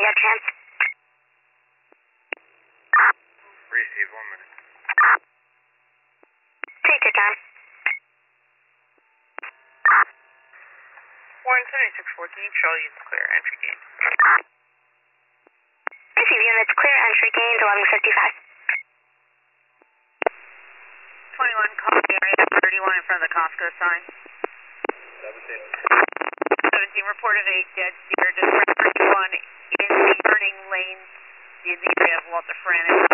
dead chance. Receive 1 minute. Take your time. Warren 7614, Charlie is clear, entry gate. Receive units, clear entry gained 1155. 21, copy area 31 in front of the Costco sign. 17, reported a dead steer, dispatch 31 in the turning lane in the area of Walter Frannis.